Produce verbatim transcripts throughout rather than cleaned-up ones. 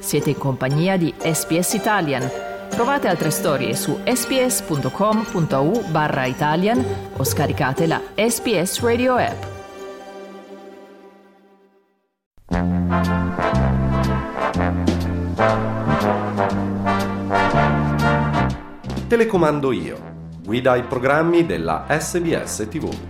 Siete in compagnia di S B S Italian. Trovate altre storie su sbs.com.au barra Italian o scaricate la S B S Radio app. Telecomando io. Guida i programmi della S B S T V.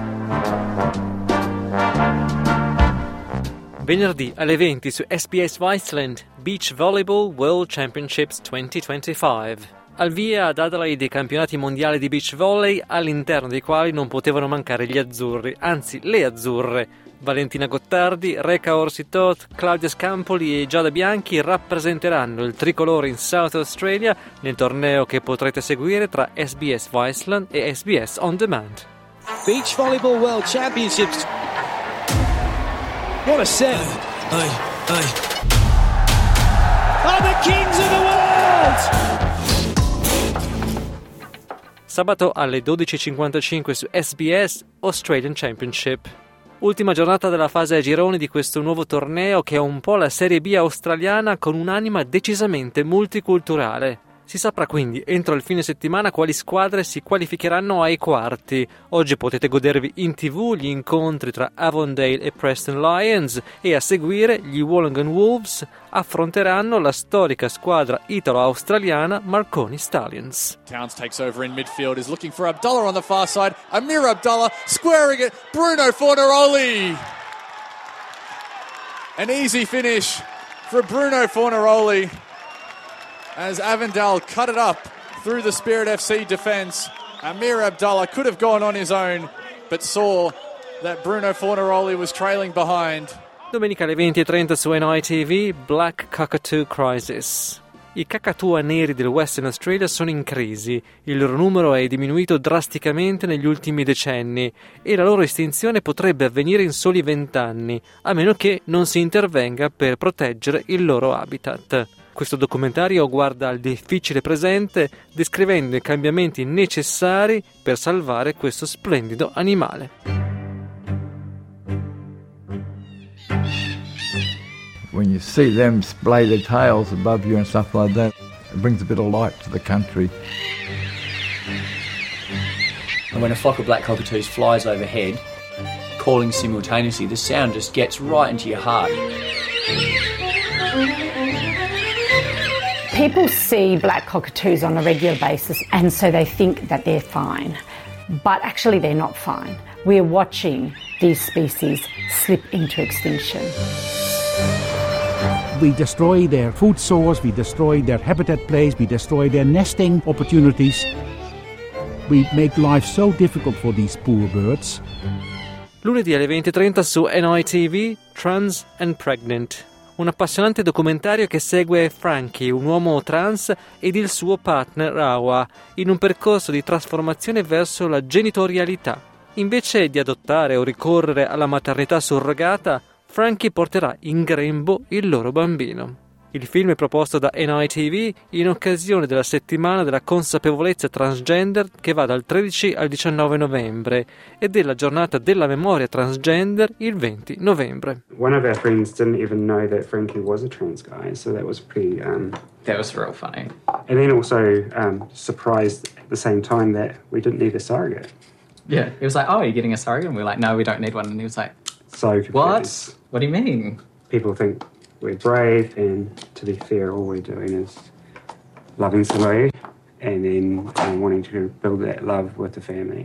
Venerdì alle venti su S B S Iceland, Beach Volleyball World Championships duemilaventicinque. Al via ad Adelaide i campionati mondiali di beach volley, all'interno dei quali non potevano mancare gli azzurri, anzi le azzurre. Valentina Gottardi, Reka Orsi-Toth, Claudia Scampoli e Giada Bianchi rappresenteranno il tricolore in South Australia nel torneo che potrete seguire tra S B S Iceland e S B S On Demand. Beach Volleyball World Championships. What a set! Aye, aye. Are the kings of the world! Sabato alle dodici e cinquantacinque su S B S Australian Championship. Ultima giornata della fase a gironi di questo nuovo torneo che è un po' la Serie B australiana con un'anima decisamente multiculturale. Si saprà quindi entro il fine settimana quali squadre si qualificheranno ai quarti. Oggi potete godervi in tv gli incontri tra Avondale e Preston Lions e a seguire gli Wollongong Wolves affronteranno la storica squadra italo-australiana Marconi Stallions. Towns takes over in midfield, is looking for Abdullah on the far side. Amir Abdullah squaring it. Bruno Fornaroli. An easy finish for Bruno Fornaroli as Avondale cut it up through the Spirit F C defence. Amir Abdullah could have gone on his own, but saw that Bruno Fornaroli was trailing behind. Domenica alle venti e trenta su N I T V, Black Cockatoo Crisis. I cacatua neri del Western Australia sono in crisi, il loro numero è diminuito drasticamente negli ultimi decenni e la loro estinzione potrebbe avvenire in soli vent'anni, a meno che non si intervenga per proteggere il loro habitat. Questo documentario guarda al difficile presente, descrivendo i cambiamenti necessari per salvare questo splendido animale. When you see them splay their tails above you and stuff like that, it brings a bit of light to the country. And when a flock of black cockatoos flies overhead, calling simultaneously, the sound just gets right into your heart. People see black cockatoos on a regular basis and so they think that they're fine. But actually they're not fine. We're watching these species slip into extinction. We destroy their food source, we destroy their habitat place, we destroy their nesting opportunities. We make life so difficult for these poor birds. Lunedì alle venti e trenta su N I T V, Trans and Pregnant. Un appassionante documentario che segue Frankie, un uomo trans, ed il suo partner Rawa, in un percorso di trasformazione verso la genitorialità. Invece di adottare o ricorrere alla maternità surrogata, Frankie porterà in grembo il loro bambino. Il film è proposto da N I T V in occasione della settimana della consapevolezza transgender che va dal tredici al diciannove novembre e della giornata della memoria transgender il venti novembre. One of our friends didn't even know that Frankie was a trans guy, so that was pretty um That was real funny. And then also um surprised at the same time that we didn't need a surrogate. Yeah, he was like, "Oh, are you getting a surrogate?" And we were like, "No, we don't need one." And he was like, So "What? What do you mean?" People think we're brave, and to be fair, all we're doing is loving somebody and then um, wanting to build that love with the family.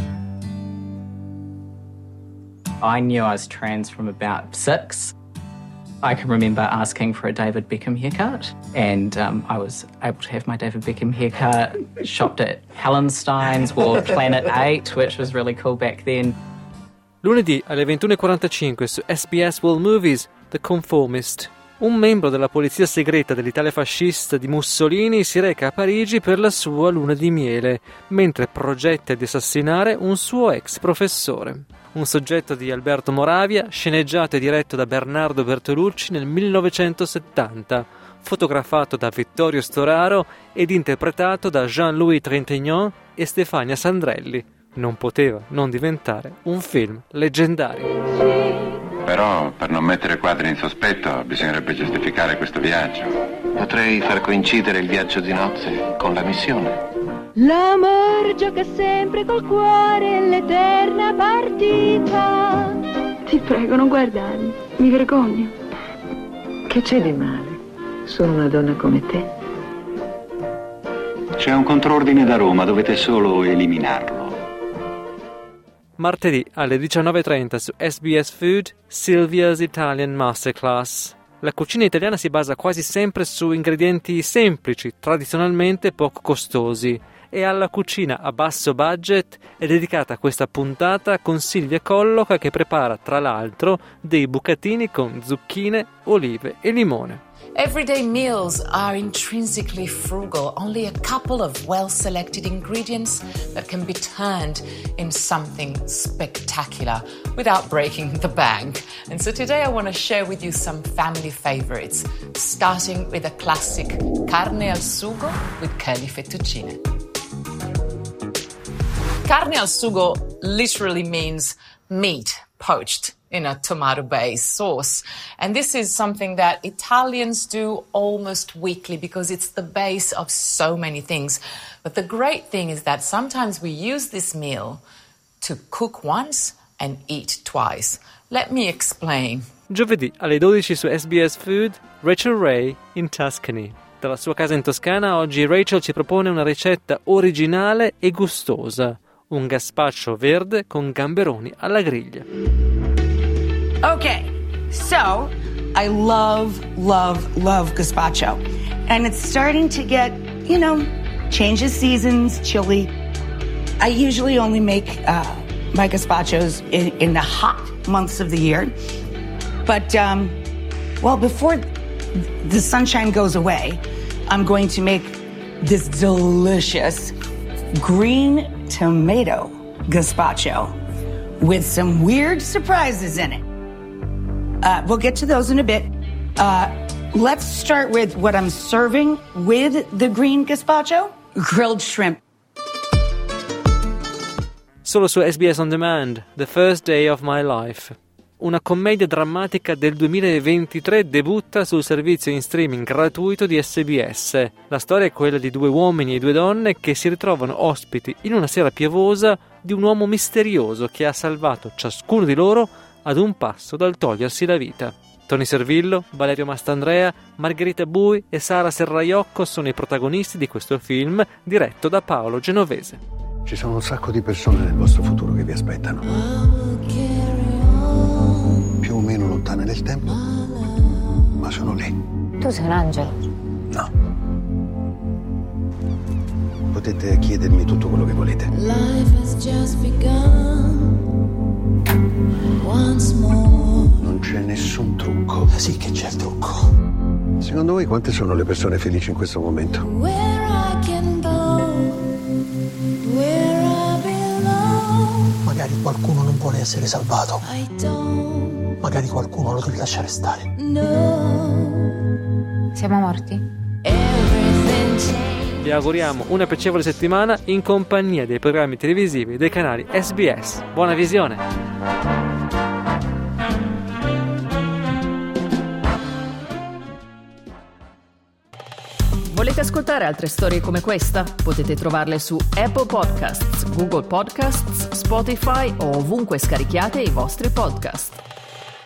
I knew I was trans from about six. I can remember asking for a David Beckham haircut, and um, I was able to have my David Beckham haircut, shopped at Hallenstein's, wore Planet eight, which was really cool back then. Lunedì alle ventuno e quarantacinque su S B S World Movies, The Conformist. Un membro della polizia segreta dell'Italia fascista di Mussolini si reca a Parigi per la sua luna di miele, mentre progetta di assassinare un suo ex professore. Un soggetto di Alberto Moravia, sceneggiato e diretto da Bernardo Bertolucci nel millenovecentosettanta, fotografato da Vittorio Storaro ed interpretato da Jean-Louis Trintignant e Stefania Sandrelli. Non poteva non diventare un film leggendario. Però per non mettere quadri in sospetto bisognerebbe giustificare questo viaggio. Potrei far coincidere il viaggio di nozze con la missione. L'amor gioca sempre col cuore, l'eterna partita. Ti prego, non guardarmi, mi vergogno. Che c'è di male? Sono una donna come te. C'è un contrordine da Roma, dovete solo eliminarlo. Martedì alle diciannove e trenta su S B S Food, Sylvia's Italian Masterclass. La cucina italiana si basa quasi sempre su ingredienti semplici, tradizionalmente poco costosi, e alla cucina a basso budget è dedicata questa puntata con Silvia Colloca, che prepara tra l'altro dei bucatini con zucchine, olive e limone. Everyday meals are intrinsically frugal, only a couple of well-selected ingredients that can be turned in something spectacular without breaking the bank. And so today I want to share with you some family favorites, starting with a classic carne al sugo with curly fettuccine. Carne al sugo literally means meat poached in a tomato-based sauce. And this is something that Italians do almost weekly because it's the base of so many things. But the great thing is that sometimes we use this meal to cook once and eat twice. Let me explain. Giovedì alle dodici su S B S Food, Rachel Ray in Tuscany. Dalla sua casa in Toscana oggi Rachel ci propone una ricetta originale e gustosa. Un gazpacho verde con gamberoni alla griglia. Okay, so I love, love, love gazpacho. And it's starting to get, you know, changes seasons, chilly. I usually only make uh, my gazpachos in, in the hot months of the year. But, um, well, before the sunshine goes away, I'm going to make this delicious green tomato gazpacho with some weird surprises in it. Uh, we'll get to those in a bit. Uh, let's start with what I'm serving with the green gazpacho. Grilled shrimp. Solo su S B S On Demand, The First Day of My Life. Una commedia drammatica del duemilaventitré debutta sul servizio in streaming gratuito di S B S. La storia è quella di due uomini e due donne che si ritrovano ospiti in una sera piovosa di un uomo misterioso che ha salvato ciascuno di loro ad un passo dal togliersi la vita. Tony Servillo, Valerio Mastandrea, Margherita Bui e Sara Serraiocco sono i protagonisti di questo film diretto da Paolo Genovese. Ci sono un sacco di persone nel vostro futuro che vi aspettano. Più o meno lontane nel tempo, ma sono lì. Tu sei un angelo? No. Potete chiedermi tutto quello che volete. Life has just begun once more. Non c'è nessun trucco. Sì che c'è il trucco. Secondo voi quante sono le persone felici in questo momento? Where I can go, where I belong. Magari qualcuno non vuole essere salvato. I don't Magari qualcuno lo deve lasciare stare. know. Siamo morti? Everything changed. Vi auguriamo una piacevole settimana in compagnia dei programmi televisivi dei canali S B S. Buona visione! Volete ascoltare altre storie come questa? Potete trovarle su Apple Podcasts, Google Podcasts, Spotify o ovunque scarichiate i vostri podcast.